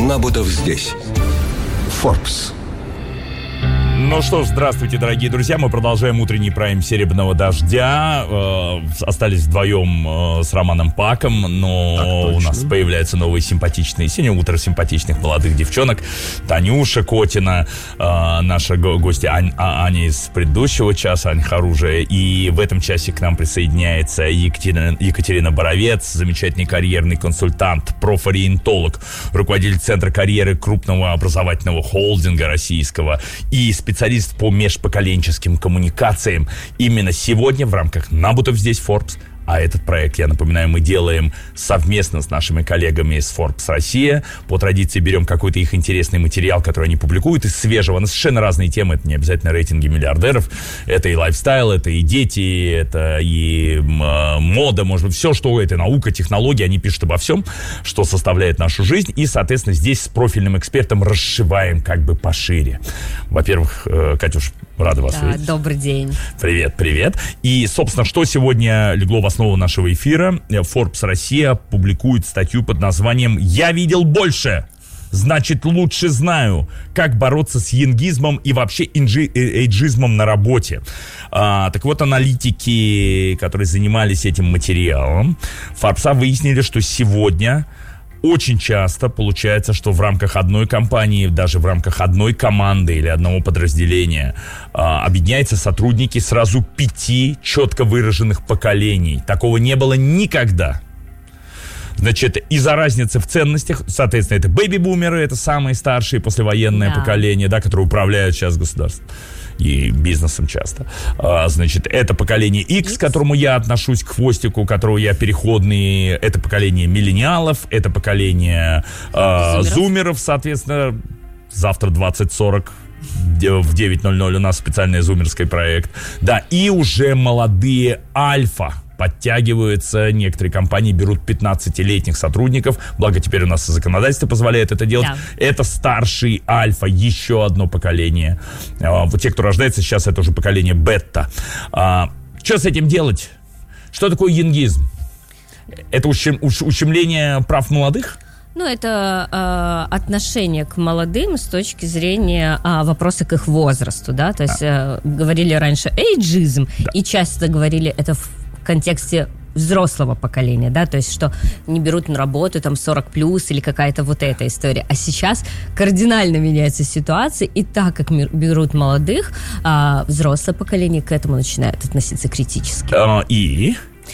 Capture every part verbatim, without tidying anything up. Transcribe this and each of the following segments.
Набутов здесь. Forbes. Ну что ж, здравствуйте, дорогие друзья. Мы продолжаем утренний прайм «Серебряного дождя». Э, остались вдвоем э, с Романом Паком, но у нас появляются новые симпатичные. Сегодня утро симпатичных молодых девчонок. Танюша Котина, э, наша го- гостья Ань, а, Аня из предыдущего часа, Ань Харужия. И в этом часе к нам присоединяется Екатерина, Екатерина Боровец, замечательный карьерный консультант, профориентолог, руководитель Центра карьеры крупного образовательного холдинга российского и специалист по межпоколенческим коммуникациям. Именно сегодня в рамках «Набутов здесь Forbes», а этот проект, я напоминаю, мы делаем совместно с нашими коллегами из Forbes Россия. По традиции берем какой-то их интересный материал, который они публикуют, из свежего, на совершенно разные темы. Это не обязательно рейтинги миллиардеров. Это и лайфстайл, это и дети, это и э, мода, может быть, все, что это, наука, технологии. Они пишут обо всем, что составляет нашу жизнь. И, соответственно, здесь с профильным экспертом расшиваем как бы пошире. Во-первых, э, Катюш, рада вас да, видеть. Добрый день. Привет, привет. И, собственно, что сегодня легло в основу нашего эфира? Forbes Россия публикует статью под названием «Я видел больше, значит лучше знаю. Как бороться с янгизмом и вообще инжи- эйджизмом на работе». А, так вот, аналитики, которые занимались этим материалом, Forbes выяснили, что сегодня очень часто получается, что в рамках одной компании, даже в рамках одной команды или одного подразделения а, объединяются сотрудники сразу пяти четко выраженных поколений. Такого не было никогда. Значит, из-за разницы в ценностях, соответственно, это бэби-бумеры, это самые старшие послевоенное да. поколение, да, которые управляют сейчас государством и бизнесом часто. А, значит, это поколение X, X, к которому я отношусь, к хвостику, которого я переходный. Это поколение миллениалов, это поколение а, зумеров. зумеров, соответственно, завтра двадцать сорок в девять ноль ноль у нас специальный зумерский проект. Да, и уже молодые альфа подтягиваются, некоторые компании берут пятнадцатилетних сотрудников, благо теперь у нас законодательство позволяет это делать. Да. Это старший альфа, еще одно поколение. Вот те, кто рождается сейчас, это уже поколение бета. А, что с этим делать? Что такое янгизм? Это ущем, ущемление прав молодых? Ну, это э, отношение к молодым с точки зрения э, вопроса к их возрасту, да, то есть э, говорили раньше эйджизм, да. и часто говорили это в контексте взрослого поколения, да, то есть что не берут на работу там сорок плюс или какая-то вот эта история. А сейчас кардинально меняется ситуация, и так как берут молодых, а, взрослое поколение к этому начинает относиться критически. А, и...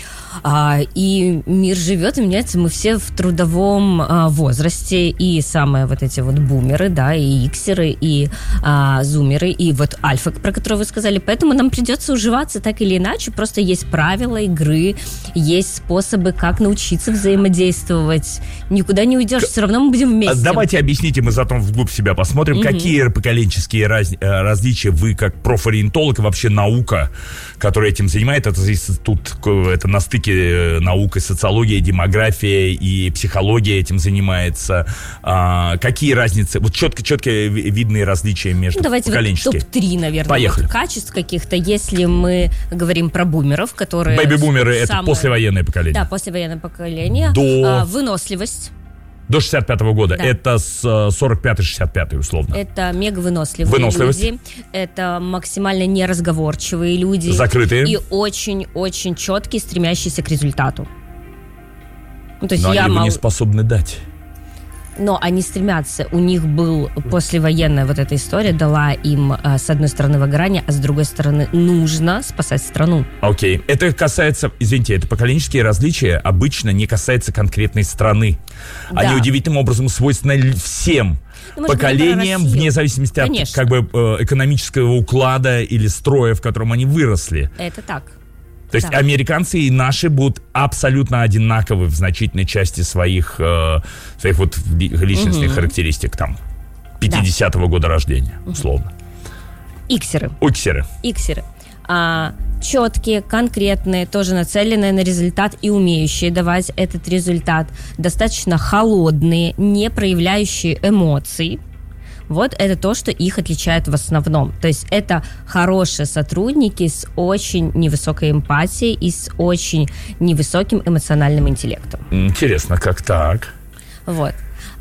А, и мир живет и меняется. Мы все в трудовом а, возрасте. И самые вот эти вот бумеры, да, и иксеры, и а, зумеры, и вот альфа, про которую вы сказали. Поэтому нам придется уживаться так или иначе. Просто есть правила игры, есть способы, как научиться взаимодействовать. Никуда не уйдешь, все равно мы будем вместе. Давайте объясните, мы затем вглубь себя посмотрим, угу. какие поколенческие раз, различия вы, как профориентолог, и вообще наука, которая этим занимается, это институт, это на стыке наука, социология, демография и психология этим занимается. А, какие разницы? Вот четко-четко видные различия между ну, давайте поколенческими. Давайте топ-три, наверное. Поехали. Вот качеств каких-то, если мы говорим про бумеров, которые... Бэби-бумеры — это самые... послевоенное поколение. Да, послевоенное поколение. До... А, выносливость. До шестьдесят пятого года. Да. Это с сорок пятый шестьдесят пятый, условно. Это мегавыносливые люди. Это максимально неразговорчивые люди. Закрытые. И очень-очень четкие, стремящиеся к результату. Ну, то есть Но я они мол... не способны дать. Но они стремятся. У них был послевоенная вот эта история, дала им с одной стороны выгорание, а с другой стороны нужно спасать страну. Окей. Okay. Это касается, извините, это поколенческие различия обычно не касается конкретной страны. Да. Они удивительным образом свойственны всем ну, поколениям, вне зависимости Конечно. от как бы, экономического уклада или строя, в котором они выросли. Это так. То есть да. американцы и наши будут абсолютно одинаковы в значительной части своих, э, своих вот личностных угу. характеристик, там, пятидесятого да. года рождения, условно. Иксеры. Иксеры. Иксеры. А, четкие, конкретные, тоже нацеленные на результат и умеющие давать этот результат. Достаточно холодные, не проявляющие эмоций. Вот это то, что их отличает в основном. То есть это хорошие сотрудники с очень невысокой эмпатией и с очень невысоким эмоциональным интеллектом. Интересно, как так? Вот.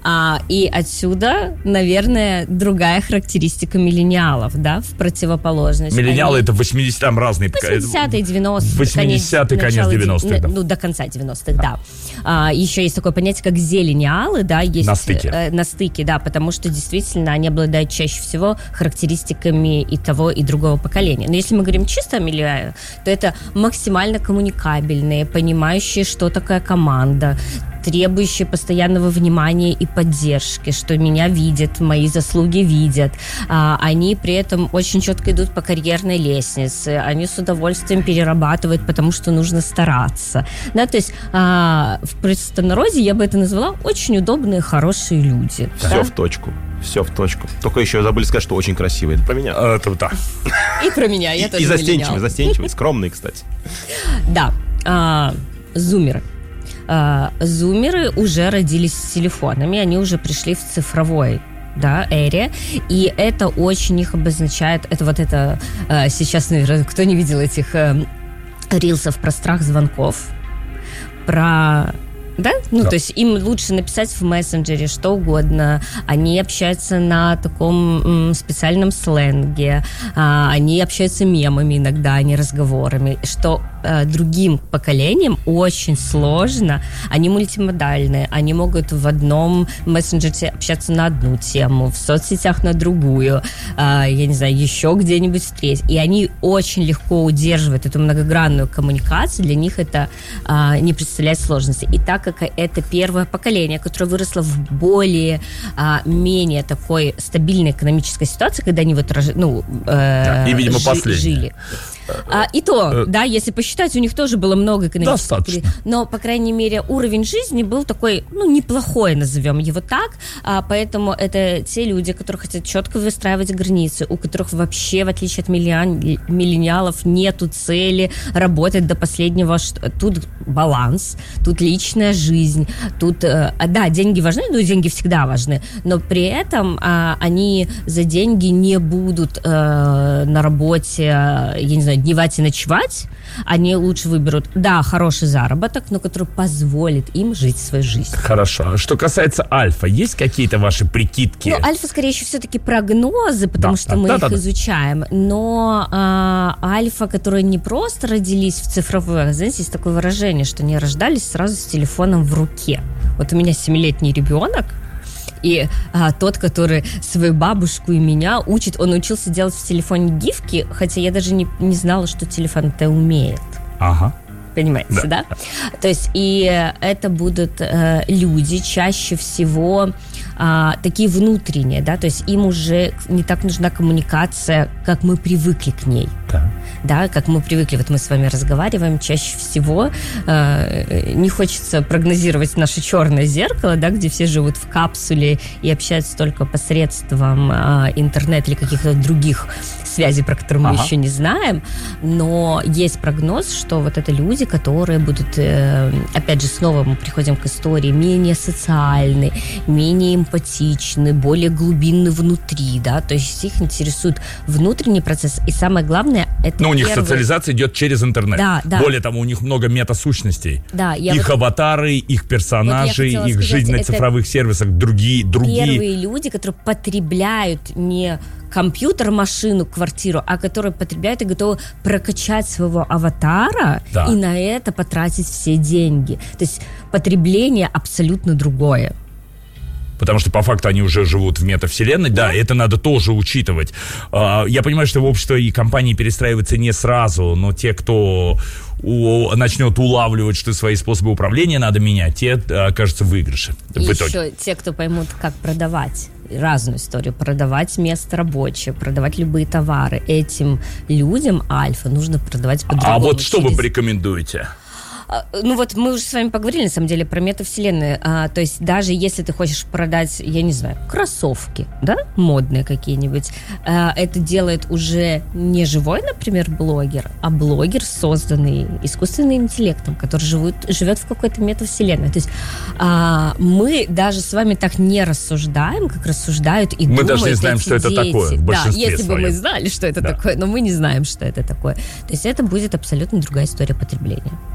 А, и отсюда, наверное, другая характеристика миллениалов, да, в противоположность. Миллениалы Они... это восьмидесятые, там разные. восьмидесятые, девяностые. восьмидесятые, конец девяностых, да. Ну, до конца девяностых, да. А, еще есть такое понятие, как зелениалы, да, есть... На стыке. Э, на стыке, да, потому что действительно они обладают чаще всего характеристиками и того, и другого поколения. Но если мы говорим чисто о миллениалах, то это максимально коммуникабельные, понимающие, что такое команда, требующие постоянного внимания и поддержки, что меня видят, мои заслуги видят. А, они при этом очень четко идут по карьерной лестнице, они с удовольствием перерабатывают, потому что нужно стараться. Да, то есть а, в простонародье я бы это назвала очень удобные, хорошие люди. Все да? в точку. Все в точку. Только еще забыли сказать, что очень красивые. Это про меня. А, это да. И про меня. Я тоже и застенчивый, миллениал. застенчивый, скромный, кстати. Да. А, зумеры. А, зумеры уже родились с телефонами, они уже пришли в цифровой, да, эре, и это очень их обозначает, это вот это, а, сейчас, наверное, кто не видел этих а, рилсов про страх звонков, про... Да? Ну, да. То есть им лучше написать в мессенджере что угодно. Они общаются на таком м, специальном сленге. А, они общаются мемами иногда, а не разговорами. Что а, другим поколениям очень сложно. Они мультимодальные. Они могут в одном мессенджере общаться на одну тему, в соцсетях на другую, а, я не знаю, еще где-нибудь в треть. И они очень легко удерживают эту многогранную коммуникацию. Для них это а, не представляет сложности. И так как это первое поколение, которое выросло в более а, менее такой стабильной экономической ситуации, когда они вот ну, э, да, и, видимо, жи- жили. А, и то, да, если посчитать, у них тоже было много экономических периодов. Но, по крайней мере, уровень жизни был такой, ну, неплохой, назовем его так. А, поэтому это те люди, которые хотят четко выстраивать границы, у которых вообще, в отличие от миллениалов, нету цели работать до последнего. Тут баланс, тут личная жизнь, тут, да, деньги важны, ну, деньги всегда важны, но при этом а, они за деньги не будут а, на работе, я не знаю, дневать и ночевать, они лучше выберут, да, хороший заработок, но который позволит им жить свою жизнь. Хорошо. Что касается альфа, есть какие-то ваши прикидки? Ну, альфа, скорее всего, все-таки прогнозы, потому да, что да, мы да, их да, изучаем. Но а, альфа, которые не просто родились в цифровой, знаете, есть такое выражение, что они рождались сразу с телефоном в руке. Вот у меня семилетний ребенок, и а, тот, который свою бабушку и меня учит, он учился делать в телефоне гифки, хотя я даже не, не знала, что телефон это умеет. Ага. Понимаете, да? да? То есть и это будут э, люди чаще всего э, такие внутренние, да, то есть им уже не так нужна коммуникация, как мы привыкли к ней. Да. Да, как мы привыкли, вот мы с вами разговариваем, чаще всего э, не хочется прогнозировать наше черное зеркало, да, где все живут в капсуле и общаются только посредством э, интернета или каких-то других связей, про которые мы ага. еще не знаем, но есть прогноз, что вот это люди, которые будут, э, опять же, снова мы приходим к истории, менее социальны, менее эмпатичны, более глубинны внутри, да, то есть их интересует внутренний процесс, и самое главное, это Ну, у них первый... социализация идет через интернет. Да, да. Более того, у них много метасущностей. Да, я их вот... аватары, их персонажи, вот их сказать, жизнь на цифровых сервисах, другие, другие. Первые люди, которые потребляют не компьютер, машину, квартиру, а которые потребляют и готовы прокачать своего аватара да. и на это потратить все деньги. То есть потребление абсолютно другое. Потому что по факту они уже живут в метавселенной, да, да, это надо тоже учитывать. Я понимаю, что общество и компании перестраиваются не сразу, но те, кто у, начнет улавливать, что свои способы управления надо менять, те окажутся в выигрыше. И в итоге. еще те, кто поймут, как продавать. Разную историю. Продавать место рабочее, продавать любые товары. Этим людям альфа нужно продавать по-другому. А вот что через... вы порекомендуете? Ну вот мы уже с вами поговорили, на самом деле, про метавселенную. А, то есть даже если ты хочешь продать, я не знаю, кроссовки, да, модные какие-нибудь, а, это делает уже не живой, например, блогер, а блогер, созданный искусственным интеллектом, который живет, живет в какой-то метавселенной. То есть а, мы даже с вами так не рассуждаем, как рассуждают и мы думают даже не знаем, эти что это дети. такое в большинстве Да, если своем. бы мы знали, что это да. такое, но мы не знаем, что это такое. То есть это будет абсолютно другая история потребления. Да, продажа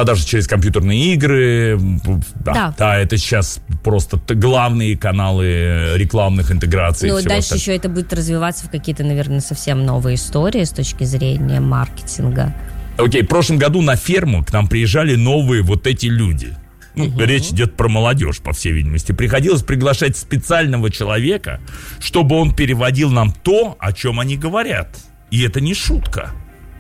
продажи через компьютерные игры. Да, Да. да, это сейчас просто т- главные каналы рекламных интеграций. и Ну, всего дальше остального. еще это будет развиваться в какие-то, наверное, совсем новые истории с точки зрения маркетинга. Окей, в прошлом году на ферму к нам приезжали новые вот эти люди. Ну, Угу. речь идет про молодежь, по всей видимости. Приходилось приглашать специального человека, чтобы он переводил нам то, о чем они говорят. И это не шутка.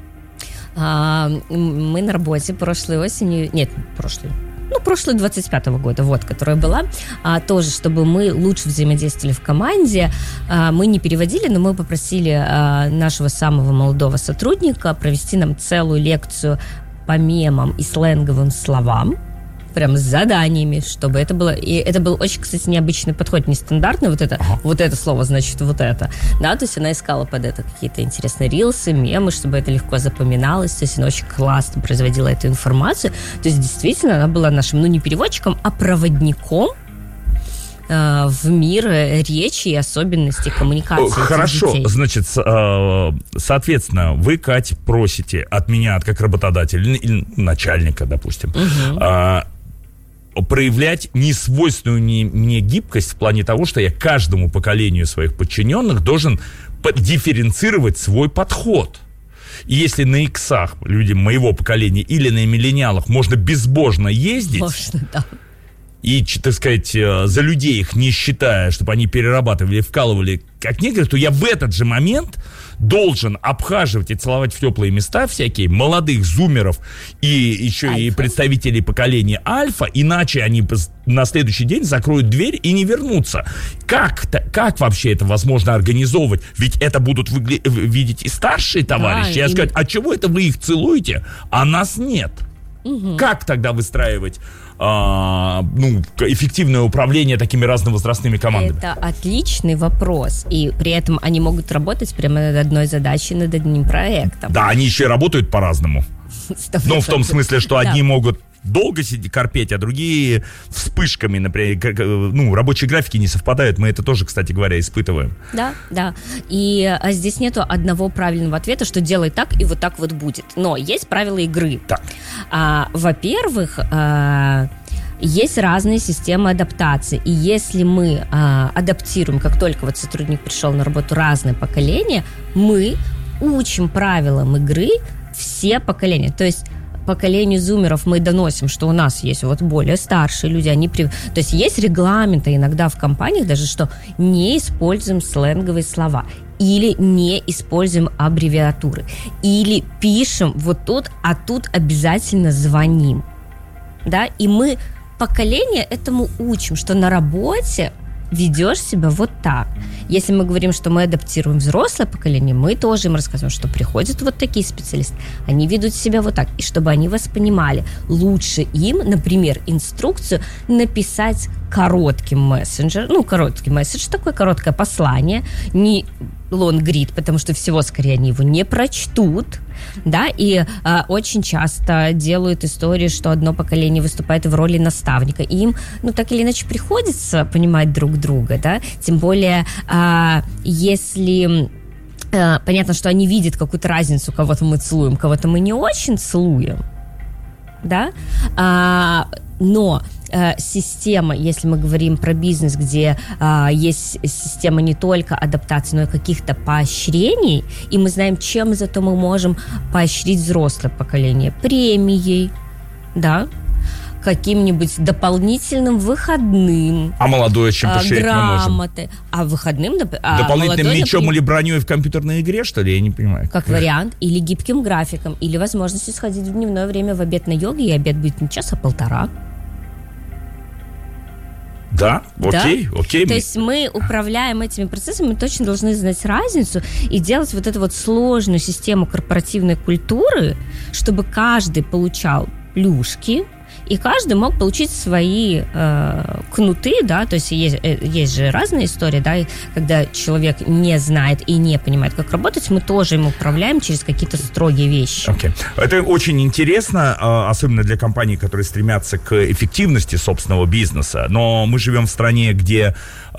А, м, мы на работе прошлой осенью, нет, прошлой, ну, прошлой двадцать пятого года, вот, которая была, а, тоже, чтобы мы лучше взаимодействовали в команде, а, мы не переводили, но мы попросили а, нашего самого молодого сотрудника провести нам целую лекцию по мемам и сленговым словам, прям с заданиями, чтобы это было... И это был очень, кстати, необычный подход, нестандартный, вот это, ага. вот это слово, значит, вот это. Да, то есть она искала под это какие-то интересные рилсы, мемы, чтобы это легко запоминалось, то есть она очень классно производила эту информацию. То есть действительно она была нашим, ну, не переводчиком, а проводником э, в мир речи и особенностей коммуникации этих Хорошо, детей. значит, э, соответственно, вы, Кать, просите от меня, как работодателя или начальника, допустим, Угу. э, проявлять несвойственную мне гибкость в плане того, что я каждому поколению своих подчиненных должен дифференцировать свой подход. И если на иксах, людям моего поколения, или на миллениалах можно безбожно ездить, Можно, да. и, так сказать, за людей их не считая, чтобы они перерабатывали, вкалывали как негры, то я в этот же момент должен обхаживать и целовать в теплые места всякие молодых зумеров и еще Альфа. и представителей поколения альфа, иначе они на следующий день закроют дверь и не вернутся. Как, как вообще это возможно организовывать? Ведь это будут выгля- видеть и старшие товарищи. Да, Я и... скажу, а чего это вы их целуете, а нас нет? Угу. Как тогда выстраивать а, ну, эффективное управление такими разновозрастными командами? Это отличный вопрос. И при этом они могут работать прямо над одной задачей, над одним проектом. Да, они еще и работают по-разному. Ну, в том смысле, что Да. одни могут долго сидеть, корпеть, а другие вспышками, например, ну, рабочие графики не совпадают. Мы это тоже, кстати говоря, испытываем. Да, да. И а, здесь нету одного правильного ответа, что делай так, и вот так вот будет. Но есть правила игры. Так. А, во-первых, а, есть разные системы адаптации. И если мы а, адаптируем, как только вот сотрудник пришел на работу, разные поколения, мы учим правилам игры все поколения. То есть поколению зумеров мы доносим, что у нас есть вот более старшие люди, они при... то есть есть регламенты иногда в компаниях даже, что не используем сленговые слова, или не используем аббревиатуры, или пишем вот тут, а тут обязательно звоним, да, и мы поколение этому учим, что на работе ведешь себя вот так. Если мы говорим, что мы адаптируем взрослое поколение, мы тоже им рассказываем, что приходят вот такие специалисты, они ведут себя вот так. И чтобы они вас понимали, лучше им, например, инструкцию написать коротким мессенджер, ну, короткий месседж, такое короткое послание, не лонгрид, потому что всего скорее они его не прочтут, да, и а, очень часто делают истории, что одно поколение выступает в роли наставника, и им, ну, так или иначе приходится понимать друг друга, да, тем более, а, если... Понятно, что они видят какую-то разницу, кого-то мы целуем, кого-то мы не очень целуем, да, а, но а, система, если мы говорим про бизнес, где а, есть система не только адаптации, но и каких-то поощрений, и мы знаем, чем зато мы можем поощрить взрослое поколение, премией, да, каким-нибудь дополнительным выходным. А молодое чем поощрять мы можем? Грамоты. А выходным... А дополнительным молодой, мечом например, или броней в компьютерной игре, что ли? Я не понимаю. как вариант. Или гибким графиком. Или возможностью сходить в дневное время в обед на йоге, и обед будет не час, а полтора. Да? Окей, да? окей. То есть мы управляем этими процессами, мы точно должны знать разницу и делать вот эту вот сложную систему корпоративной культуры, чтобы каждый получал плюшки, и каждый мог получить свои э, кнуты, да, то есть есть, есть же разные истории, да, и когда человек не знает и не понимает, как работать, мы тоже им управляем через какие-то строгие вещи. Okay. Это очень интересно, особенно для компаний, которые стремятся к эффективности собственного бизнеса, но мы живем в стране, где,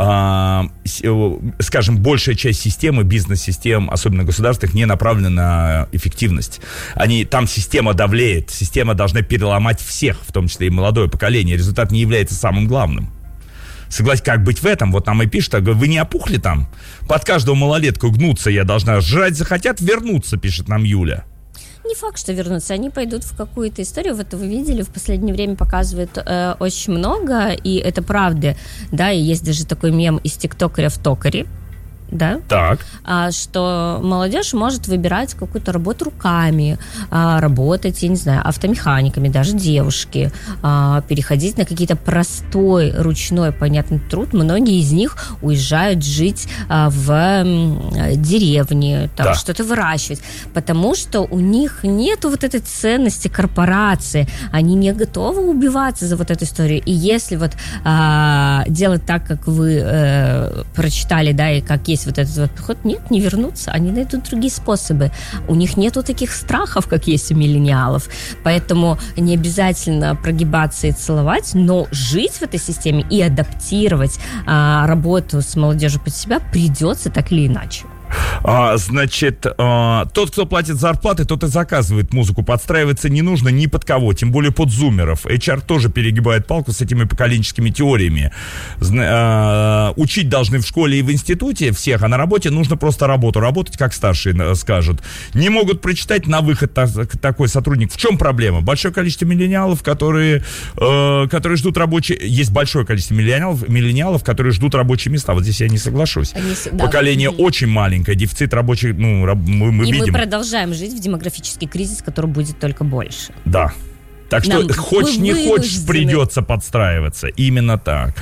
скажем, большая часть системы, бизнес-систем, особенно государственных, не направлена на эффективность. Они, там система давлеет, система должна переломать всех, в том числе и молодое поколение. Результат не является самым главным. Согласен, как быть в этом? Вот нам и пишут, вы не опухли там? Под каждого малолетку гнуться я должна. Жрать захотят, вернуться, пишет нам Юля. Не факт, что вернутся. Они пойдут в какую-то историю. Вот вы видели, в последнее время показывают э, очень много, и это правда. Да, и есть даже такой мем из тиктокеря в токаре. Да? Так. А, что молодежь может выбирать какую-то работу руками, а, работать, я не знаю, автомеханиками, даже девушки, а, переходить на какие-то простой, ручной, понятный труд. Многие из них уезжают жить а, в м, деревне, там, да. что-то выращивать, потому что у них нету вот этой ценности корпорации, они не готовы убиваться за вот эту историю. И если вот а, делать так, как вы э, прочитали, да, и как есть вот этот вот подход, нет, не вернутся, они найдут другие способы. У них нету таких страхов, как есть у миллениалов, поэтому не обязательно прогибаться и целовать, но жить в этой системе и адаптировать а, работу с молодежью под себя придется так или иначе. А, значит, а, тот, кто платит зарплаты, тот и заказывает музыку. Подстраиваться не нужно ни под кого, тем более под зумеров. эйч ар тоже перегибает палку с этими поколенческими теориями. Зна- а, учить должны в школе и в институте всех, а на работе нужно просто работу. Работать, как старшие скажут. Не могут прочитать на выход та- такой сотрудник. В чем проблема? Большое количество миллениалов, которые, э, которые ждут рабочие... Есть большое количество миллениалов, миллениалов, которые ждут рабочие места. Вот здесь я не соглашусь. Они, Поколение да. очень маленькое. Дефицит рабочих, ну, раб, мы, мы и видим. И мы продолжаем жить в демографический кризис, который будет только больше. Да. Так что, Нам хочешь не хочешь, придется подстраиваться. Именно так.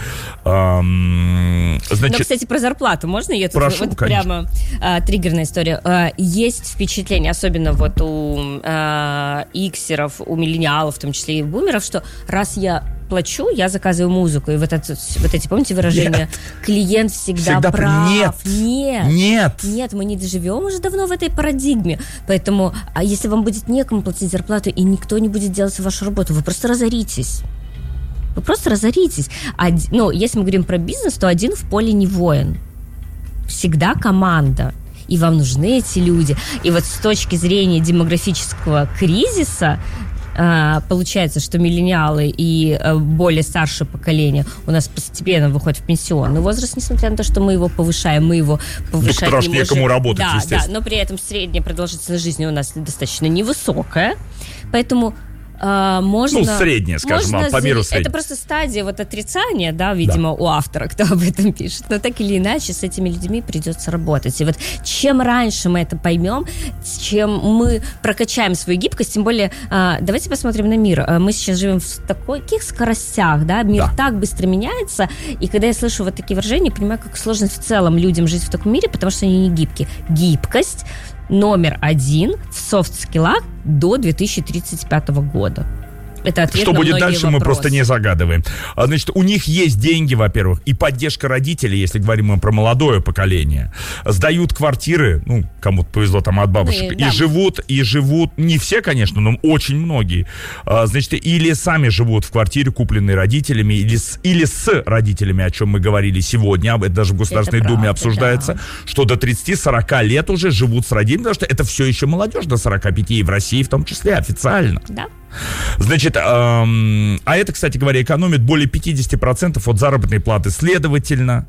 Эм, значит... Но, кстати, про зарплату можно? Я тут Прошу, вот конечно. прямо а, триггерная история. А, есть впечатление, особенно вот у а, иксеров, у миллениалов, в том числе и бумеров, что раз я плачу, я заказываю музыку. И вот, это, вот эти, помните выражение? Нет. Клиент всегда, всегда прав. Нет. Нет. Нет. Нет, мы не доживем уже давно в этой парадигме. Поэтому, а если вам будет некому платить зарплату, и никто не будет делать вашу работу, вы просто разоритесь. Вы просто разоритесь. Один, ну, если мы говорим про бизнес, то один в поле не воин. Всегда команда. И вам нужны эти люди. И вот с точки зрения демографического кризиса получается, что миллениалы и более старшее поколение у нас постепенно выходят в пенсионный возраст, несмотря на то, что мы его повышаем, мы его повышаем. Потому что некому работать, да, естественно. Да, но при этом средняя продолжительность жизни у нас достаточно невысокая, поэтому Uh, можно, ну, средняя, скажем, можно, по миру средняя. Это просто стадия вот отрицания, да, видимо, да. у автора, кто об этом пишет. Но так или иначе с этими людьми придется работать. И вот чем раньше мы это поймем, чем мы прокачаем свою гибкость, тем более, uh, давайте посмотрим на мир. Uh, мы сейчас живем в таких скоростях, да, мир да. так быстро меняется, и когда я слышу вот такие выражения, понимаю, как сложно в целом людям жить в таком мире, потому что они не гибкие. Гибкость номер один в софт-скиллах до две тысячи тридцать пятого года. Это ответ Что на будет многие дальше, вопросы. Мы просто не загадываем. Значит, у них есть деньги, во-первых, и поддержка родителей, если говорим мы про молодое поколение. Сдают квартиры, ну, кому-то повезло там от бабушек, ну, и, и да. живут, и живут, не все, конечно, но очень многие. Значит, или сами живут в квартире, купленной родителями, или с, или с родителями, о чем мы говорили сегодня, это даже в Государственной это Думе правда, обсуждается, да. что до тридцати-сорока лет уже живут с родителями, потому что это все еще молодежь до сорока пяти, и в России в том числе, официально. Да. Значит, эм, а это, кстати говоря, экономит более пятьдесят процентов от заработной платы. Следовательно,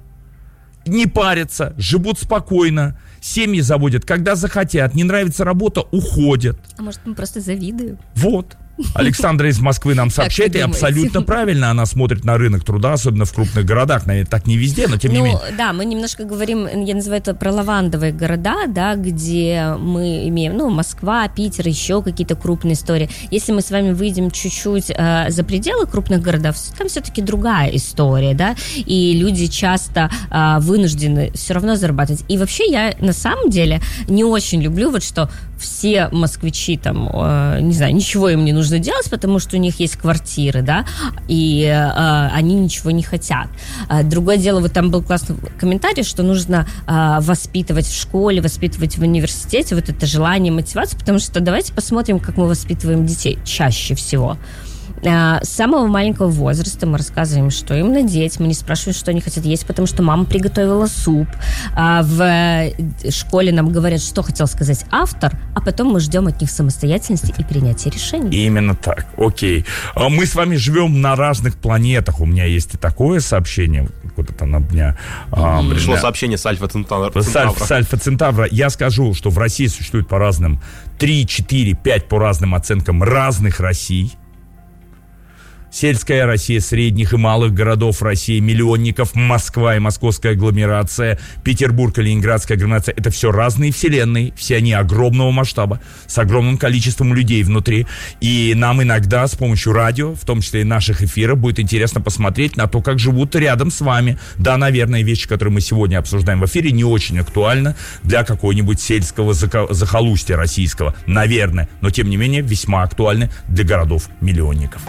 не парятся, живут спокойно, семьи заводят, когда захотят, не нравится работа, уходят. А может, мы просто завидуем? Вот. Александра из Москвы нам сообщает, и абсолютно правильно она смотрит на рынок труда, особенно в крупных городах. Наверное, так не везде, но тем ну, не менее. Да, мы немножко говорим, я называю это про лавандовые города, да, где мы имеем, ну, Москва, Питер, еще какие-то крупные истории. Если мы с вами выйдем чуть-чуть э, за пределы крупных городов, там все-таки другая история, да, и люди часто э, вынуждены все равно зарабатывать. И вообще я на самом деле не очень люблю вот что все москвичи там, э, не знаю, ничего им не нужно делать, потому что у них есть квартиры, да, и э, они ничего не хотят. А другое дело, вот там был классный комментарий, что нужно э, воспитывать в школе, воспитывать в университете вот это желание, мотивацию, потому что давайте посмотрим, как мы воспитываем детей чаще всего. С самого маленького возраста мы рассказываем, что им надеть, мы не спрашиваем, что они хотят есть, потому что мама приготовила суп. В школе нам говорят, что хотел сказать автор, а потом мы ждем от них самостоятельности и принятия решений. Именно так, окей. Мы с вами живем на разных планетах. У меня есть и такое сообщение, куда-то на дня. Mm-hmm. Пришло сообщение с Альфа Центавра. С, Альф, с Альфа Центавра. Я скажу, что в России существует по разным три, четыре, пять по разным оценкам разных Россий. Сельская Россия, средних и малых городов России, миллионников, Москва и московская агломерация, Петербург и ленинградская агломерация. Это все разные вселенные, все они огромного масштаба, с огромным количеством людей внутри. И нам иногда с помощью радио, в том числе и наших эфиров, будет интересно посмотреть на то, как живут рядом с вами. Да, наверное, вещи, которые мы сегодня обсуждаем в эфире, не очень актуальны для какого-нибудь сельского захолустья российского. Наверное, но тем не менее весьма актуальны для городов-миллионников.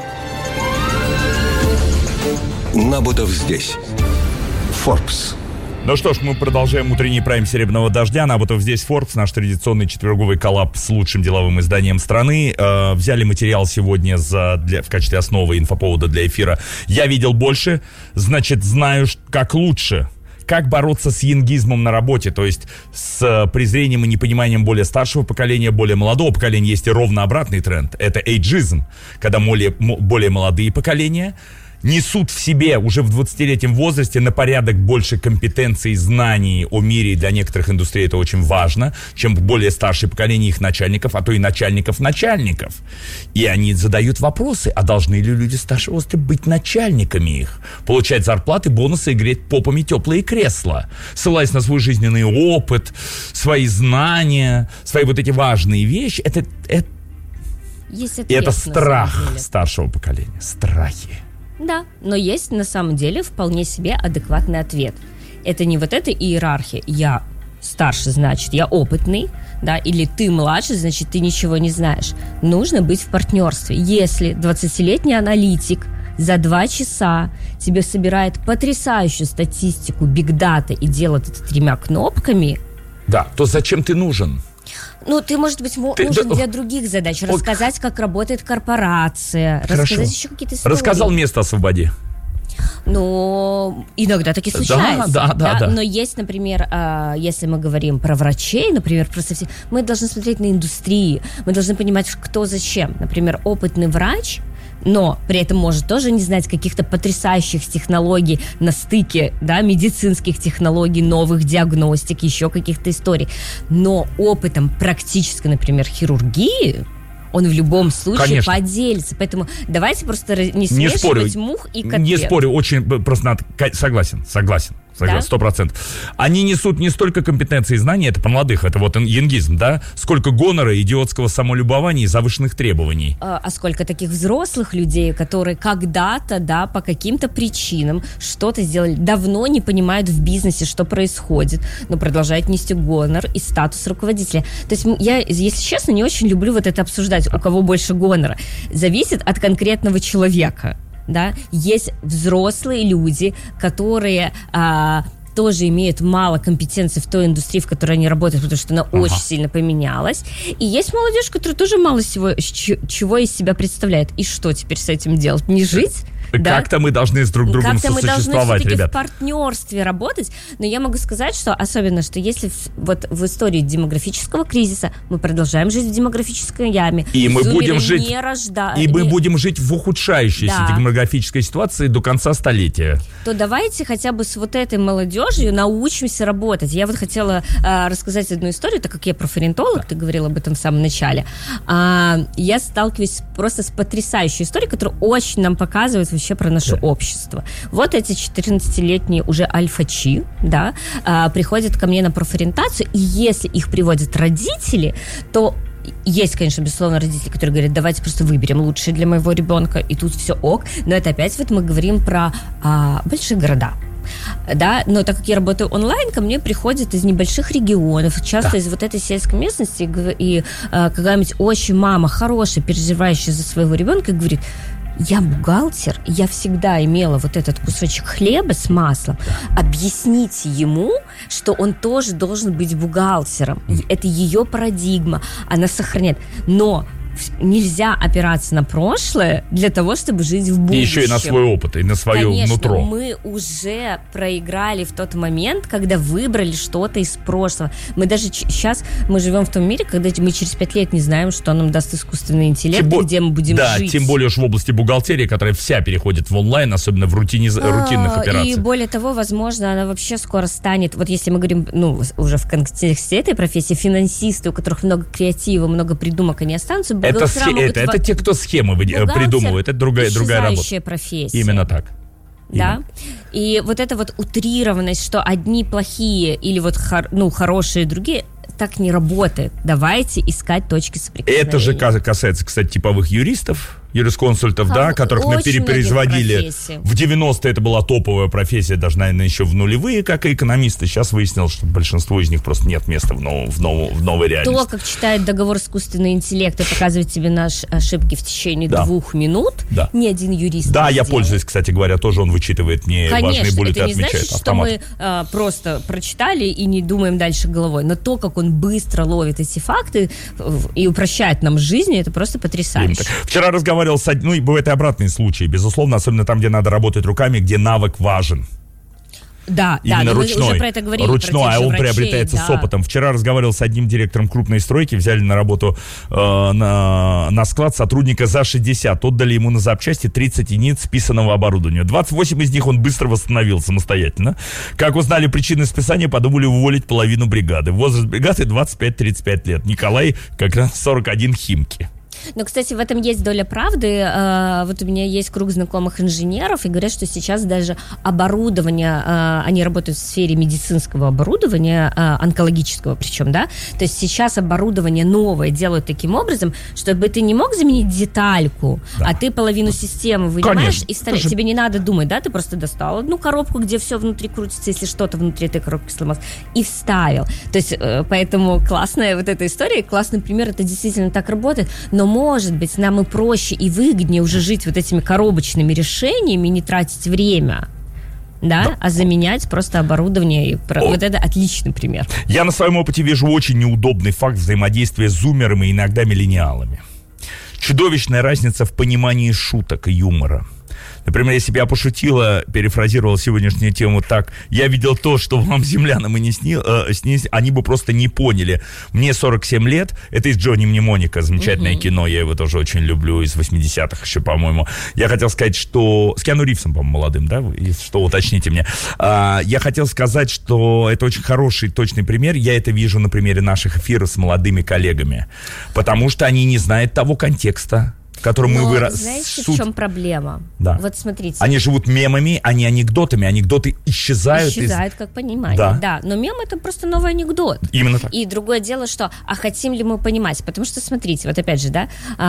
Набутов здесь. Forbes. Ну что ж, мы продолжаем утренний прайм «Серебряного дождя». Набутов здесь Forbes, наш традиционный четверговый коллаб с лучшим деловым изданием страны. Э, взяли материал сегодня за, для, в качестве основы инфоповода для эфира. Я видел больше, значит, знаю, как лучше. Как бороться с янгизмом на работе, то есть с презрением и непониманием более старшего поколения, более молодого поколения. Есть и ровно обратный тренд. Это эйджизм, когда более, более молодые поколения несут в себе уже в двадцатилетнем возрасте на порядок больше компетенций, знаний о мире. Для некоторых индустрий это очень важно, чем более старшее поколение их начальников, а то и начальников начальников. И они задают вопросы, а должны ли люди старшего возраста быть начальниками их, получать зарплаты, бонусы и греть попами теплые кресла, ссылаясь на свой жизненный опыт, свои знания, свои вот эти важные вещи. Это, это, это страх старшего поколения, страхи. Да, но есть на самом деле вполне себе адекватный ответ. Это не вот эта иерархия. Я старше, значит, я опытный, да, или ты младше, значит, ты ничего не знаешь. Нужно быть в партнерстве. Если двадцатилетний аналитик за два часа тебе собирает потрясающую статистику, бигдата и делает это тремя кнопками... Да, то зачем ты нужен? Ну, ты, может быть, ты, нужен да, для других задач. Рассказать, как работает корпорация. Хорошо. Рассказать еще какие-то истории. Рассказал, место освободи. Ну, иногда таки случается. Да, да, да, да. Но есть, например, если мы говорим про врачей, например, про совсем... мы должны смотреть на индустрии. Мы должны понимать, кто зачем. Например, опытный врач... но при этом может тоже не знать каких-то потрясающих технологий на стыке, да, медицинских технологий, новых диагностик, еще каких-то историй. Но опытом практической, например, хирургии он в любом случае Конечно. Поделится. Поэтому давайте просто не смешивать не мух и котлет. Не спорю, очень просто надо... Согласен, согласен. Сто процентов. Они несут не столько компетенции и знаний, это по молодых, это вот янгизм, да, сколько гонора, идиотского самолюбования и завышенных требований. А, а сколько таких взрослых людей, которые когда-то, да, по каким-то причинам что-то сделали, давно не понимают в бизнесе, что происходит, но продолжают нести гонор и статус руководителя. То есть я, если честно, не очень люблю вот это обсуждать, у кого больше гонора. Зависит от конкретного человека. Да, есть взрослые люди, которые а, тоже имеют мало компетенций в той индустрии, в которой они работают, потому что она ага. очень сильно поменялась. И есть молодежь, которая тоже мало всего, чего из себя представляет. И что теперь с этим делать? Не жить? Да? Как-то мы должны с друг другом Как-то сосуществовать, мы должны все-таки ребят. в партнерстве работать. Но я могу сказать, что особенно, что если в, вот в истории демографического кризиса мы продолжаем жить в демографической яме, и мы будем жить, не рожда... и мы будем жить в ухудшающейся да. демографической ситуации до конца столетия. То давайте хотя бы с вот этой молодежью научимся работать. Я вот хотела а, рассказать одну историю, так как я профориентолог, да. ты говорил об этом в самом начале. А, я сталкиваюсь просто с потрясающей историей, которая очень нам показывает вообще про наше да. общество. Вот эти четырнадцатилетние уже альфачи, да, а, приходят ко мне на профориентацию, и если их приводят родители, то есть, конечно, безусловно, родители, которые говорят, давайте просто выберем лучшее для моего ребенка, и тут все ок, но это опять вот мы говорим про а, большие города. да, но так как я работаю онлайн, ко мне приходят из небольших регионов, часто да. из вот этой сельской местности, и, и а, какая-нибудь очень мама хорошая, переживающая за своего ребенка, говорит: я бухгалтер, я всегда имела вот этот кусочек хлеба с маслом. Объясните ему, что он тоже должен быть бухгалтером. Это ее парадигма, она сохраняет. Но нельзя опираться на прошлое для того, чтобы жить в будущем. И еще и на свой опыт, и на свое Конечно, нутро. Мы уже проиграли в тот момент, когда выбрали что-то из прошлого. Мы даже ч- сейчас мы живем в том мире, когда мы через пять лет не знаем, что нам даст искусственный интеллект, бо- где мы будем да, жить. Да, тем более уж в области бухгалтерии, которая вся переходит в онлайн, особенно в рутине, а, рутинных операциях. И более того, возможно, она вообще скоро станет, вот если мы говорим, ну, уже в контексте этой профессии, финансисты, у которых много креатива, много придумок, они останутся. Это, схе- это, это те, кто схемы придумывает, это другая, другая работа. Профессия. Именно так. Да? Именно. И вот эта вот утрированность, что одни плохие или вот хор- ну, хорошие другие, так не работает. Давайте искать точки соприкосновения. Это же касается, кстати, типовых юристов, юрисконсультов, а, да, которых мы перепроизводили. В девяностые это была топовая профессия, даже, наверное, еще в нулевые, как и экономисты. Сейчас выяснилось, что большинство из них просто нет места в, нов, в, нов, в новой реальности. То, как читает договор искусственный интеллект и показывает тебе наши ошибки в течение да. двух минут, да. ни один юрист Да, не я сделает. пользуюсь, кстати говоря, тоже он вычитывает мне Конечно, важные буллеты, это не отмечает значит, автомат. что мы а, просто прочитали и не думаем дальше головой. Но то, как он быстро ловит эти факты и упрощает нам жизнь, это просто потрясающе. Вчера разговаривал с одним, ну и бывают и обратные случаи, безусловно, особенно там, где надо работать руками, где навык важен. Да, именно да, ручной, мы уже про это говорили. Ручной, про а он врачей, приобретается да. с опытом. Вчера разговаривал с одним директором крупной стройки, взяли на работу э, на, на склад сотрудника за шестьдесят, отдали ему на запчасти тридцать единиц списанного оборудования. двадцать восемь из них он быстро восстановил самостоятельно. Как узнали причины списания, подумали уволить половину бригады. Возраст бригады двадцать пять тридцать пять лет. Николай как раз сорок один Химки. Но, кстати, в этом есть доля правды. Вот у меня есть круг знакомых инженеров, и говорят, что сейчас даже оборудование, они работают в сфере медицинского оборудования, онкологического причем, да, то есть сейчас оборудование новое делают таким образом, чтобы ты не мог заменить детальку, да. а ты половину системы вынимаешь Конечно. и вставляешь. Тоже... Тебе не надо думать, да, ты просто достал одну коробку, где все внутри крутится, если что-то внутри этой коробки сломалось, и вставил. То есть, поэтому классная вот эта история, классный пример, это действительно так работает, но может быть, нам и проще, и выгоднее уже жить вот этими коробочными решениями, не тратить время, да, да. а заменять просто оборудование. И про... Вот это отличный пример. Я на своем опыте вижу очень неудобный факт взаимодействия с зумерами и иногда миллениалами. Чудовищная разница в понимании шуток и юмора. Например, если бы я пошутила, перефразировала сегодняшнюю тему так: я видел то, что вам, землянам, и не снил, э, снилось, они бы просто не поняли. Мне сорок семь лет, это из «Джонни Мнемоника», замечательное uh-huh. кино, я его тоже очень люблю, из восьмидесятых еще, по-моему. Я хотел сказать, что... С Киану Ривзом, по-моему, молодым, да? Если что, уточните мне. А, я хотел сказать, что это очень хороший, точный пример. Я это вижу на примере наших эфиров с молодыми коллегами. Потому что они не знают того контекста, в котором Но мы выросли. Знаете, Суть... в чем проблема? Да. Вот смотрите. Они живут мемами, а не анекдотами. Анекдоты исчезают. Исчезают, из... как понимание. Да. да. Но мем — это просто новый анекдот. Именно так. И другое дело, что, а хотим ли мы понимать? Потому что, смотрите, вот опять же, да,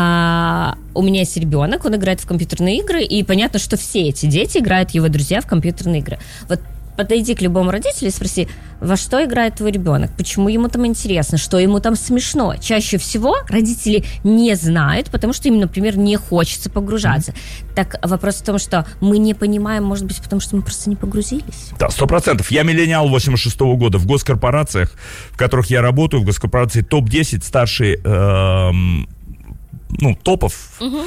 а, у меня есть ребенок, он играет в компьютерные игры, и понятно, что все эти дети играют, его друзья, в компьютерные игры. Вот подойди к любому родителю и спроси, во что играет твой ребенок, почему ему там интересно, что ему там смешно. Чаще всего родители не знают, потому что им, например, не хочется погружаться. Mm-hmm. Так вопрос в том, что мы не понимаем, может быть, потому что мы просто не погрузились. Да, сто процентов. Я миллениал восемьдесят шестого года. В госкорпорациях, в которых я работаю, в госкорпорации топ десять, старшие... Эм... ну, топов, uh-huh.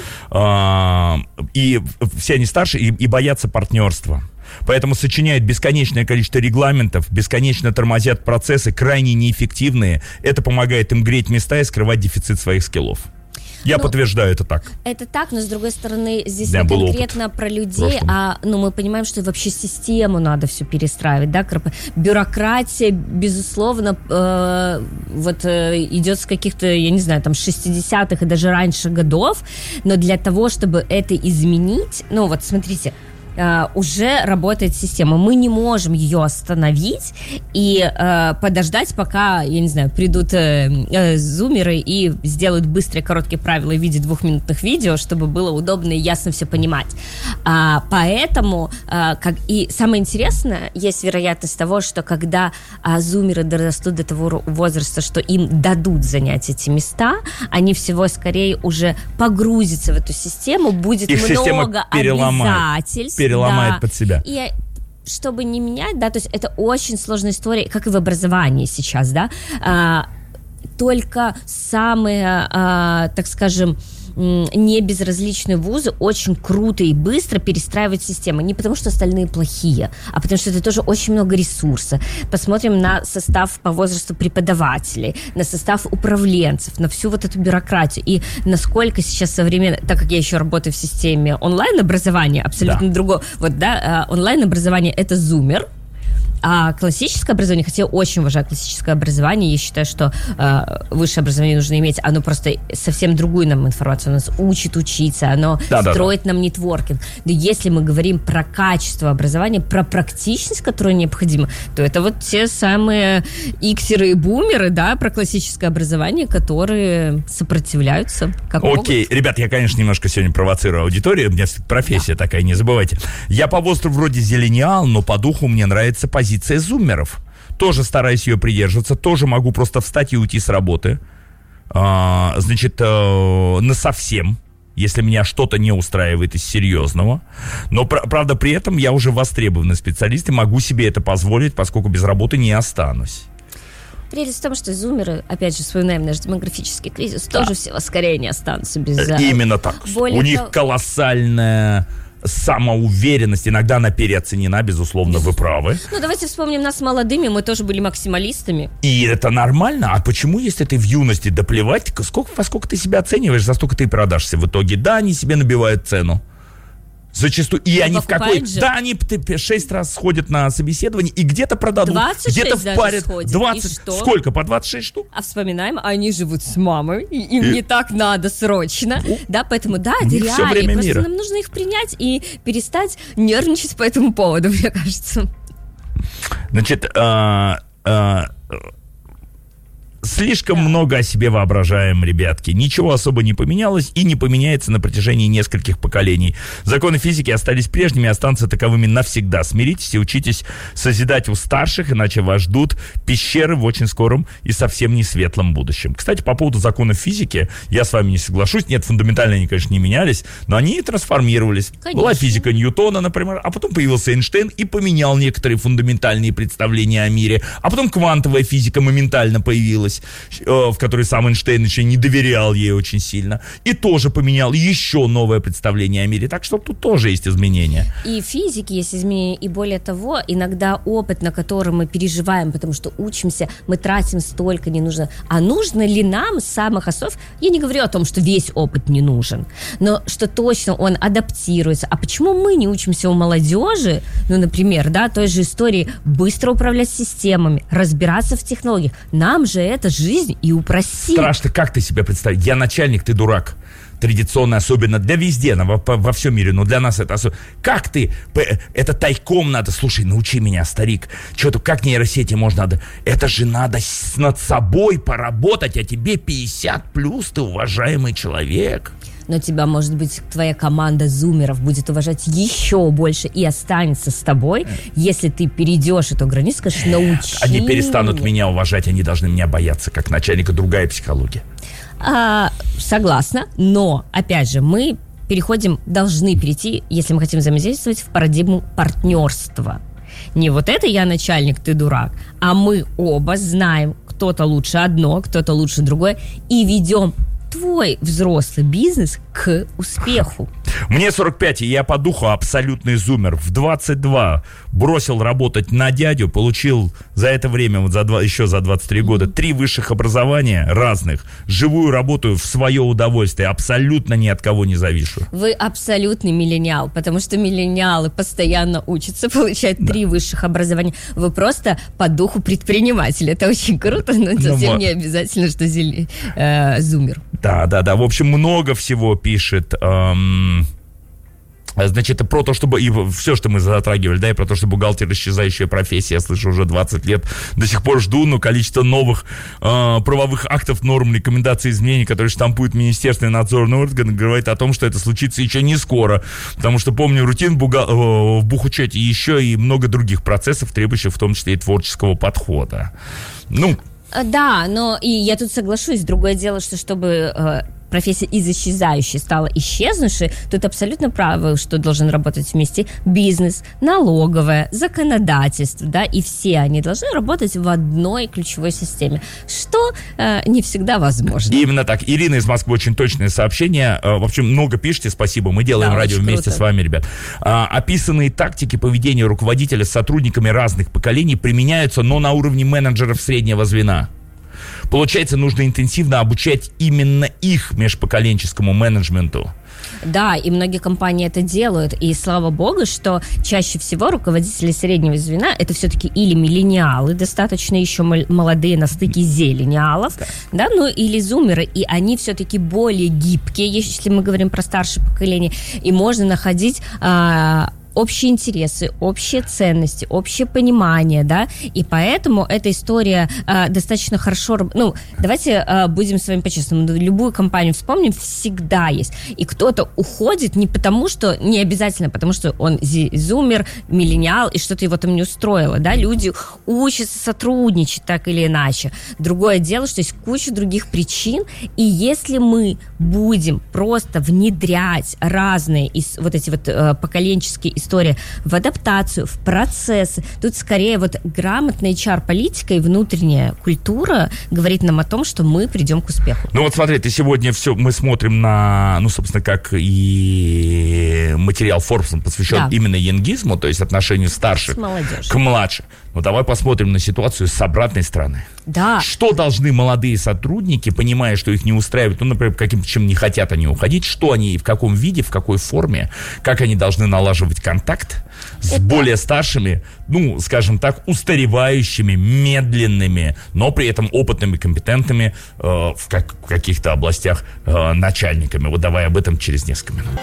э, и все они старше, и, и боятся партнерства. Поэтому сочиняют бесконечное количество регламентов, бесконечно тормозят процессы, крайне неэффективные. Это помогает им греть места и скрывать дефицит своих скиллов. Я ну, подтверждаю, это так. Это так, но с другой стороны, здесь да, не конкретно про людей, а ну, мы понимаем, что вообще систему надо все перестраивать, да, бюрократия, безусловно, э, вот э, идет с каких-то, я не знаю, там, шестидесятых и даже раньше годов, но для того, чтобы это изменить, ну, вот смотрите, Uh, уже работает система. Мы не можем ее остановить и uh, подождать, пока, я не знаю, придут uh, uh, зумеры и сделают быстрые короткие правила в виде двухминутных видео, чтобы было удобно и ясно все понимать. Uh, поэтому, uh, как, и самое интересное, есть вероятность того, что когда uh, зумеры дорастут до того возраста, что им дадут занять эти места, они всего скорее уже погрузятся в эту систему, будет Их много обязательств. Переломает да. под себя. И чтобы не менять, да, то есть это очень сложная история, как и в образовании сейчас, да. А, только самые, а, так скажем, не безразличные вузы очень круто и быстро перестраивают систему. Не потому, что остальные плохие, а потому, что это тоже очень много ресурсов. Посмотрим на состав по возрасту преподавателей, на состав управленцев, на всю вот эту бюрократию. И насколько сейчас современно, так как я еще работаю в системе онлайн-образования, абсолютно да. другое. Вот, да, онлайн-образование — это зумер. А классическое образование, хотя я очень уважаю классическое образование, я считаю, что э, высшее образование нужно иметь, оно просто совсем другую нам информацию, оно нас учит учиться, оно да, строит да, да. нам нетворкинг. Но если мы говорим про качество образования, про практичность, которая необходима, то это вот те самые иксеры и бумеры, да, про классическое образование, которые сопротивляются, как Окей, могут. Ребят, я, конечно, немножко сегодня провоцирую аудиторию, у меня профессия да. такая, не забывайте. Я по возрасту вроде зелениал, но по духу мне нравится позиция зумеров. Тоже стараюсь ее придерживаться, тоже могу просто встать и уйти с работы. А, значит, э, насовсем, если меня что-то не устраивает из серьезного. Но, правда, при этом я уже востребованный специалист и могу себе это позволить, поскольку без работы не останусь. Прелесть в том, что зумеры, опять же, вспоминаем наш демографический кризис, да. тоже все скорее не останутся без... Именно так. Более У них того... колоссальная... самоуверенность, иногда она переоценена, безусловно, вы правы. Ну, давайте вспомним нас молодыми, мы тоже были максималистами. И это нормально, а почему, если ты в юности, да плевать, сколько, во сколько ты себя оцениваешь, за столько ты и продашься в итоге. Да, они себе набивают цену. Зачастую. И они в какой... Же. Да, они шесть раз сходят на собеседование и где-то продадут. где-то впарят. двадцать. Сколько? По двадцать шесть штук? А вспоминаем, они живут с мамой, и им и... не так надо срочно. Ну, да, поэтому да, это реально. Просто мира. Нам нужно их принять и перестать нервничать по этому поводу, мне кажется. Значит, а, а, слишком да. много о себе воображаем, ребятки. Ничего особо не поменялось и не поменяется на протяжении нескольких поколений. Законы физики остались прежними и останутся таковыми навсегда. Смиритесь и учитесь созидать у старших, иначе вас ждут пещеры в очень скором и совсем не светлом будущем. Кстати, по поводу законов физики я с вами не соглашусь. Нет, фундаментально они, конечно, не менялись, но они трансформировались. Конечно. Была физика Ньютона, например, а потом появился Эйнштейн и поменял некоторые фундаментальные представления о мире. А потом квантовая физика моментально появилась, в которой сам Эйнштейн еще не доверял ей очень сильно, и тоже поменял еще новое представление о мире. Так что тут тоже есть изменения. И в физике есть изменения, и более того, иногда опыт, на который мы переживаем, потому что учимся, мы тратим столько, не нужно. А нужно ли нам с самых основ, я не говорю о том, что весь опыт не нужен, но что точно он адаптируется. А почему мы не учимся у молодежи, ну, например, да, той же истории, быстро управлять системами, разбираться в технологиях? Нам же это жизнь и упростит. Страшно, как ты себе представить? Я начальник, ты дурак. Традиционно, особенно для везде, во, во всем мире, но для нас это особенно. Как ты? Это тайком надо. Слушай, научи меня, старик. Что-то, как нейросети можно? Надо? Это же надо с, над собой поработать, а тебе пятьдесят плюс, ты уважаемый человек. Но тебя, может быть, твоя команда зумеров будет уважать еще больше и останется с тобой, если ты перейдешь эту границу, скажешь, научи. Они перестанут меня уважать, они должны меня бояться, как начальника, другая психология. А, согласна, но, опять же, мы переходим, должны перейти, если мы хотим взаимодействовать, в парадигму партнерства. Не вот это я начальник, ты дурак, а мы оба знаем, кто-то лучше одно, кто-то лучше другое, и ведем твой взрослый бизнес к успеху. Мне сорок пять, и я по духу абсолютный зумер. В двадцать два бросил работать на дядю, получил за это время, вот за два, еще за двадцать три года, три высших образования разных. Живую работаю в свое удовольствие, абсолютно ни от кого не завишу. Вы абсолютный миллениал, потому что миллениалы постоянно учатся получать да. три высших образования. Вы просто по духу предприниматель. Это очень круто, но это совсем но... не обязательно, что зели... э, зумер. Да, да, да. В общем, много всего пишет эм, Значит, это про то, чтобы и все, что мы затрагивали, да, и про то, что бухгалтер — исчезающая профессия, я слышу уже двадцать лет, до сих пор жду, но количество новых э, правовых актов, норм, рекомендаций, изменений, которые штампует министерство и надзорный орган, говорит о том, что это случится еще не скоро, потому что помню рутин буга- э, в бухучете, еще и много других процессов, требующих в том числе и творческого подхода. Ну... Да, но и я тут соглашусь. Другое дело, что чтобы э, профессия из исчезающей стала исчезнувшей, тут абсолютно правы, что должен работать вместе бизнес, налоговое, законодательство, да, и все они должны работать в одной ключевой системе, что э, не всегда возможно. Именно так. Ирина из Москвы, очень точное сообщение. Э, в общем, много пишите, спасибо. Мы делаем да, радио вместе круто. С вами, ребят. А, описанные тактики поведения руководителя с сотрудниками разных поколений применяются, но на уровне менеджеров среднего звена. Получается, нужно интенсивно обучать именно их межпоколенческому менеджменту. Да, и многие компании это делают, и слава богу, что чаще всего руководители среднего звена это все-таки или миллениалы, достаточно еще молодые на стыке зелениалов, да. Да, ну или зумеры, и они все-таки более гибкие, если мы говорим про старшее поколение, и можно находить... А, общие интересы, общие ценности, общее понимание, да, и поэтому эта история э, достаточно хорошо, ну, давайте э, будем с вами по-честному, любую компанию вспомним, всегда есть, и кто-то уходит не потому, что, не обязательно потому, что он зумер, миллениал, и что-то его там не устроило, да, люди учатся сотрудничать так или иначе. Другое дело, что есть куча других причин, и если мы будем просто внедрять разные из, вот эти вот э, поколенческие история в адаптацию, в процессы. Тут скорее вот грамотная эйч ар-политика и внутренняя культура говорит нам о том, что мы придем к успеху. Ну вот смотри, ты сегодня все, мы смотрим на, ну, собственно, как и материал Forbes посвящен да. именно янгизму, то есть отношению старших к младшим. Ну давай посмотрим на ситуацию с обратной стороны. Да. Что должны молодые сотрудники, понимая, что их не устраивает, ну, например, каким-то чем не хотят они уходить, что они, в каком виде, в какой форме, как они должны налаживать контакт с Это... более старшими, ну, скажем так, устаревающими, медленными, но при этом опытными, компетентными э, в, как, в каких-то областях э, начальниками. Вот давай об этом через несколько минут.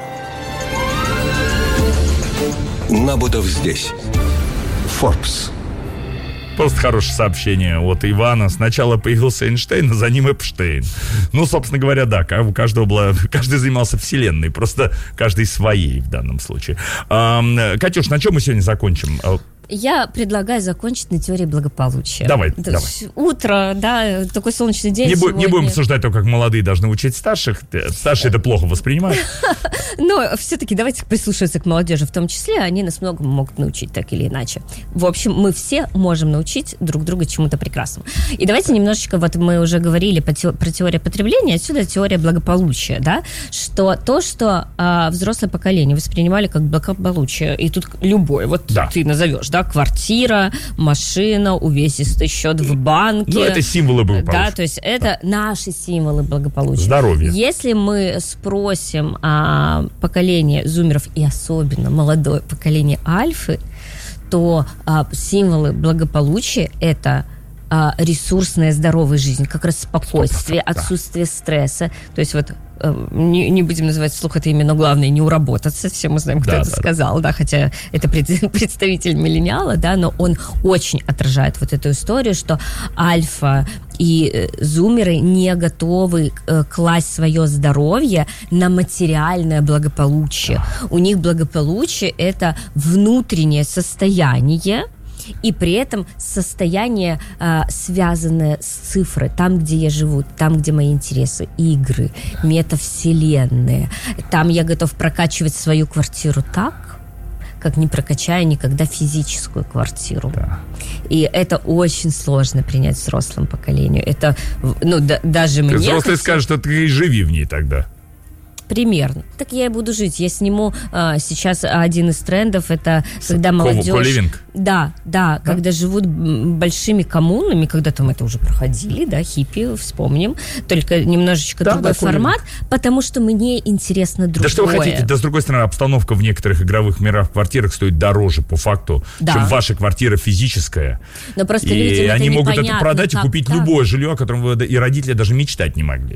Набутов здесь. Forbes. Просто хорошее сообщение от Ивана. Сначала появился Эйнштейн, а за ним Эпштейн. Ну, собственно говоря, да, у каждого было, каждый занимался вселенной, просто каждый своей в данном случае. А, Катюш, на чем мы сегодня закончим? Я предлагаю закончить на теории благополучия. Давай, То давай. Утро, да, такой солнечный день не, бу- сегодня. Не будем обсуждать то, как молодые должны учить старших. Старшие это плохо воспринимают. Но все-таки давайте прислушиваться к молодежи в том числе. Они нас многому могут научить так или иначе. В общем, мы все можем научить друг друга чему-то прекрасному. И давайте немножечко, вот мы уже говорили про теорию потребления, отсюда теория благополучия, да, что то, что а, взрослое поколение воспринимали как благополучие, и тут любое, вот да. ты назовешь, да, квартира, машина, увесистый счет в банке. Ну, это символы благополучия. Да, то есть это наши символы благополучия. Здоровье. Если мы спросим а, поколение зумеров и особенно молодое поколение альфы, то а, символы благополучия – это а, ресурсная, здоровая жизнь, как раз спокойствие, отсутствие да. стресса. То есть вот Не, не будем называть вслух это имя, но главное не уработаться. Все мы знаем, кто да, это да, сказал, да. да, хотя это представитель миллениала, да, но он очень отражает вот эту историю, что альфа и зумеры не готовы класть свое здоровье на материальное благополучие. Да. У них благополучие – это внутреннее состояние, и при этом состояние, э, связанное с цифрой, там, где я живу, там, где мои интересы, игры, метавселенные, там я готов прокачивать свою квартиру так, как не прокачая никогда физическую квартиру. Да. И это очень сложно принять взрослому поколению. Это, ну, да, даже мне... Взрослый хоть... скажет, что ты и живи в ней тогда. Примерно. Так я и буду жить. Я сниму а, сейчас один из трендов, это когда молодежь... Ко-ливинг? Да, да, да, когда живут большими коммунами, когда там это уже проходили, да, хиппи, вспомним, только немножечко да, другой да, формат, потому что мне интересно другое. Да что вы хотите? Да, с другой стороны, обстановка в некоторых игровых мирах в квартирах стоит дороже, по факту, да. чем ваша квартира физическая. Но просто и людям они это могут это продать как, и купить так. любое жилье, о котором вы и родители даже мечтать не могли.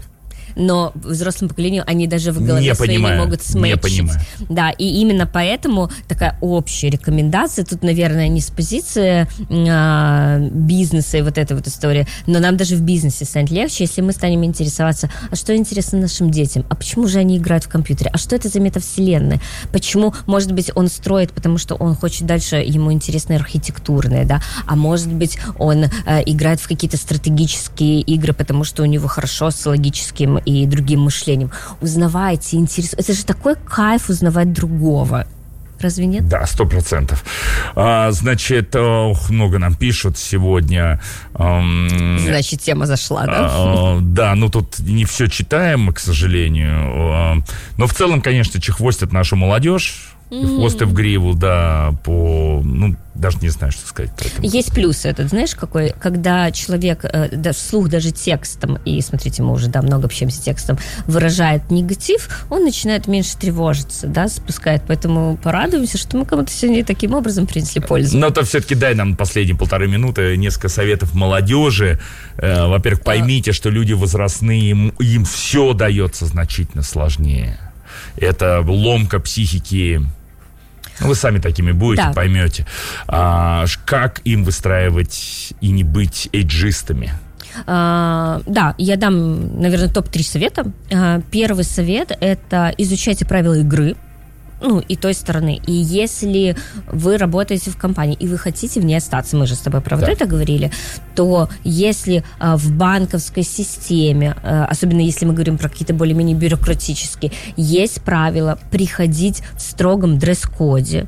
но взрослому поколению они даже в голове не своей понимаю, не могут сметчить. Не понимаю. Да, и именно поэтому такая общая рекомендация, тут, наверное, не с позиции а, бизнеса и вот этой вот истории, но нам даже в бизнесе станет легче, если мы станем интересоваться, а что интересно нашим детям, а почему же они играют в компьютере, а что это за метавселенная, почему, может быть, он строит, потому что он хочет дальше, ему интересно архитектурное, да, а может быть, он э, играет в какие-то стратегические игры, потому что у него хорошо с логическим и другим мышлением. Узнавайте, интересуйтесь. Это же такой кайф узнавать другого. Разве нет? Да, сто процентов. А, значит, ох, много нам пишут сегодня. Эм, Значит, тема зашла, да? А, да, ну тут не все читаем, к сожалению. А, но в целом, конечно, чехвостят нашу молодежь. Хвосты в гриву, да, по... Ну, даже не знаю, что сказать по этому. Есть плюс этот, знаешь, какой? Когда человек э, да, вслух даже текстом, и, смотрите, мы уже, да, много общаемся текстом, выражает негатив, он начинает меньше тревожиться, да, спускает. Поэтому порадуемся, что мы кому-то сегодня таким образом принесли пользу. Но то все-таки дай нам последние полторы минуты несколько советов молодежи. Э, во-первых, поймите, что люди возрастные, им, им все дается значительно сложнее. Это ломка психики. Ну, вы сами такими будете, да. Поймете. А, как им выстраивать и не быть эйджистами? А, да, я дам, наверное, топ три совета. А, первый совет – это изучайте правила игры. Ну, и той стороны. И если вы работаете в компании, и вы хотите в ней остаться, мы же с тобой про вот да. это говорили, то если а, в банковской системе, а, особенно если мы говорим про какие-то более-менее бюрократические, есть правила приходить в строгом дресс-коде.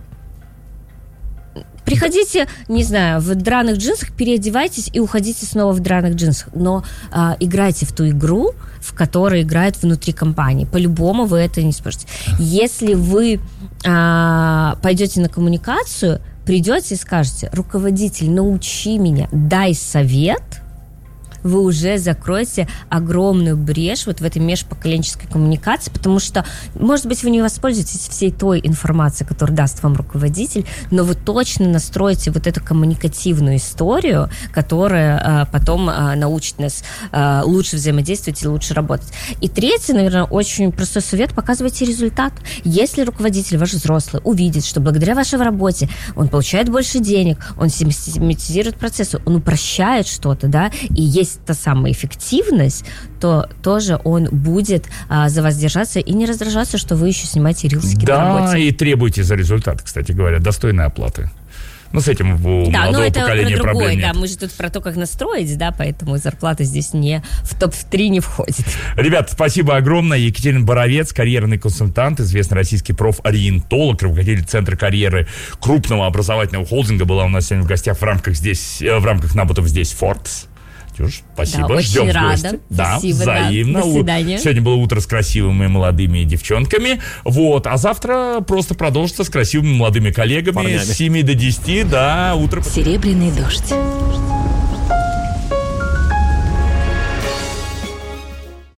Приходите, не знаю, в драных джинсах, переодевайтесь и уходите снова в драных джинсах. Но а, играйте в ту игру, в которой играют внутри компании. По-любому вы это не сможете. Если вы а, пойдете на коммуникацию, придете и скажете: руководитель, научи меня, дай совет, вы уже закроете огромную брешь вот в этой межпоколенческой коммуникации, потому что, может быть, вы не воспользуетесь всей той информацией, которую даст вам руководитель, но вы точно настроите вот эту коммуникативную историю, которая а, потом а, научит нас а, лучше взаимодействовать и лучше работать. И третий, наверное, очень простой совет: показывайте результат. Если руководитель, ваш взрослый, увидит, что благодаря вашей работе он получает больше денег, он систематизирует процессы, он упрощает что-то, да, и есть та самая эффективность, то тоже он будет а, за вас держаться и не раздражаться, что вы еще снимаете рилсики да, на работе. Да, и требуйте за результат, кстати говоря, достойной оплаты. Ну, с этим у да, молодого это поколения про другое, проблем нет. Да, мы же тут про то, как настроить, да, поэтому зарплата здесь не в топ три не входит. Ребят, спасибо огромное. Екатерина Боровец, карьерный консультант, известный российский профориентолог, руководитель Центра карьеры крупного образовательного холдинга, была у нас сегодня в гостях в рамках здесь, в рамках Набутов здесь Forbes. Тюш, спасибо, да, ждем очень в гости. рада. Да, спасибо, взаимно. Да. До свидания. Сегодня было утро с красивыми молодыми девчонками. Вот, а завтра просто продолжится с красивыми молодыми коллегами. Парнями. С семи до десяти, да, утро. Серебряный дождь.